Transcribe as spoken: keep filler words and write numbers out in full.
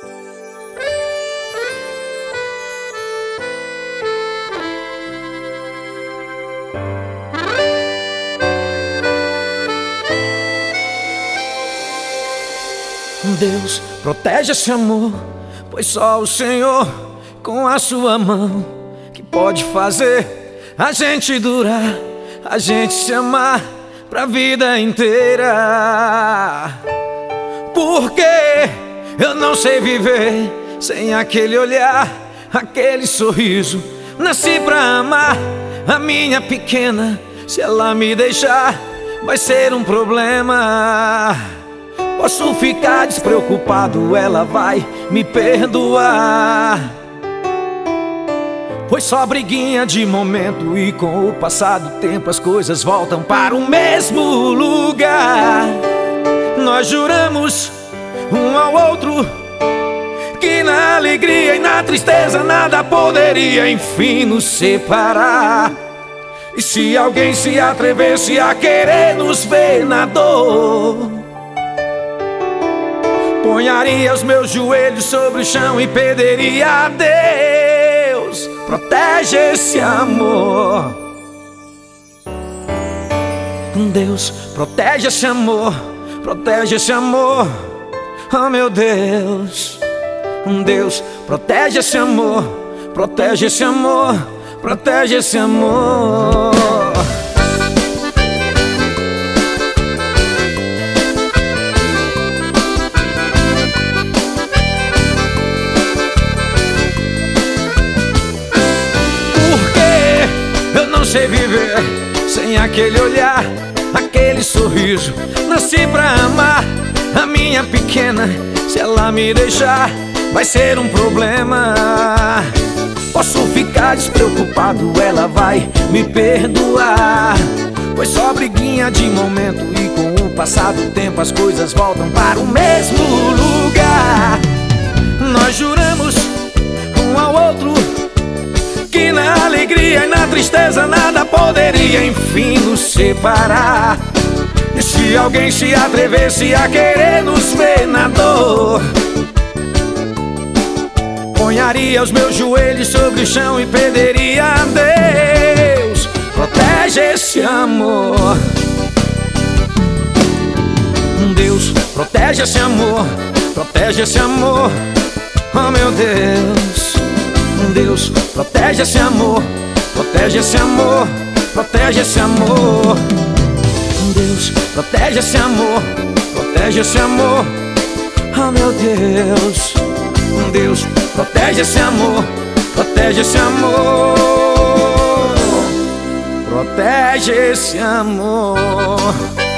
Deus, protege esse amor, pois só o Senhor, com a sua mão, que pode fazer a gente durar, a gente se amar pra vida inteira. Porque eu não sei viver sem aquele olhar, aquele sorriso. Nasci pra amar a minha pequena. Se ela me deixar, vai ser um problema. Posso ficar despreocupado, ela vai me perdoar, pois só briguinha de momento, e com o passar do tempo as coisas voltam para o mesmo lugar. Nós juramos um ao outro que na alegria e na tristeza nada poderia enfim nos separar. E se alguém se atrevesse a querer nos ver na dor, ponharia os meus joelhos sobre o chão e pediria a Deus: protege esse amor. Deus, protege esse amor, protege esse amor. Oh meu Deus, Deus, protege esse amor, protege esse amor, protege esse amor. Não sei viver sem aquele olhar, aquele sorriso. Nasci pra amar a minha pequena. Se ela me deixar, vai ser um problema. Posso ficar despreocupado, ela vai me perdoar, pois só briguinha de momento, e com o passar do tempo as coisas voltam para o mesmo lugar. Nós juramos um ao outro que na alegria e na tristeza nada poderia enfim nos separar. E se alguém se atrevesse a querer nos ver na dor, ponharia os meus joelhos sobre o chão e pediria a Deus: protege esse amor. Deus, protege esse amor, protege esse amor. Oh meu Deus, Deus, protege esse amor, protege esse amor, protege esse amor. Deus, protege esse amor, protege esse amor. Oh meu Deus, Deus, protege esse amor, protege esse amor, protege esse amor.